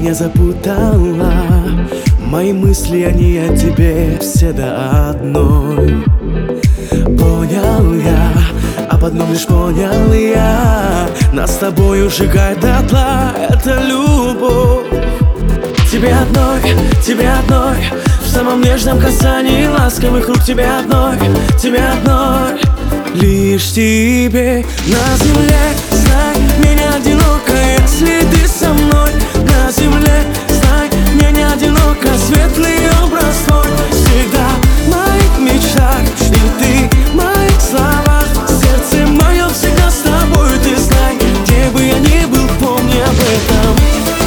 меня запутала. Мои мысли, они о тебе все до одной. Понял я, об одном лишь понял я: нас с тобой ужигает дотла эта любовь. Тебе одной, в самом нежном касании ласковых рук. Тебе одной, лишь тебе на земле. Знай, мне не одиноко, если ты со мной. На земле, знай, мне не одиноко. Светлый образ твой всегда в моих мечтах, и ты в моих словах. Сердце мое всегда с тобой, ты знай. Где бы я ни был, помни об этом.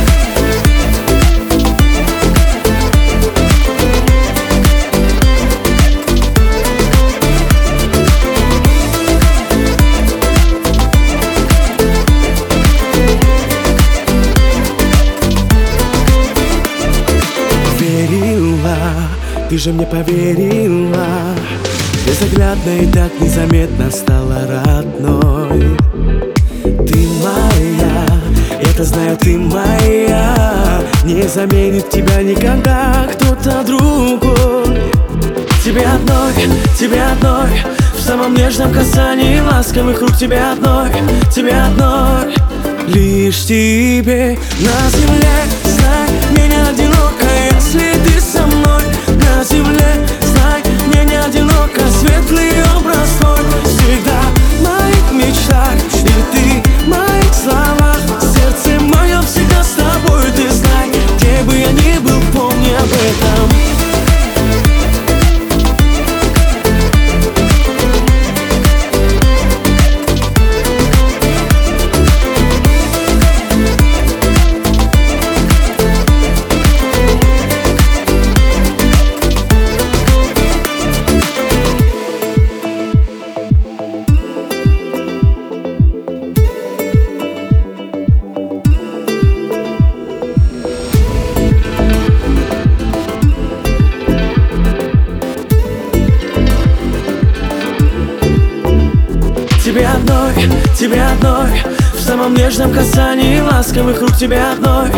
Ты же мне поверила, безоглядно и так незаметно стала родной. Ты моя, это знаю, ты моя. Не заменит тебя никогда кто-то другой. Тебе одной, в самом нежном касании ласковых рук. Тебе одной, лишь тебе на земле. Знай, мне не одиноко, если ты со мной. На земле, знай, мне не одиноко. Светлый образ твой всегда в моих мечтах, и ты в моих словах. Сердце мое всегда с тобой, ты знай. Где бы я ни был, помни об этом. Тебе одной, в самом нежном касании ласковых рук. Тебе одной,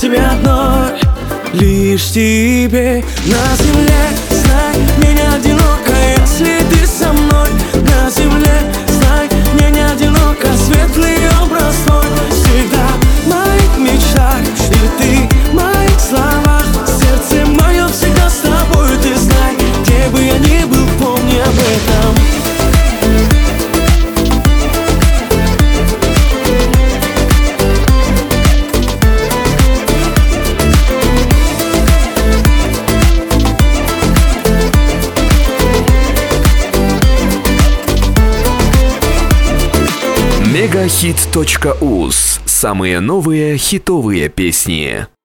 лишь тебе на земле. Знай, мне не одиноко, если ты со мной. На земле, знай, мне не одиноко. Светлый образ твой всегда в моих мечтах, и ты в моих словах. Сердце мое всегда с тобой, ты знай. Где бы я ни был, помни об этом. Мегахит.уз. Самые новые хитовые песни.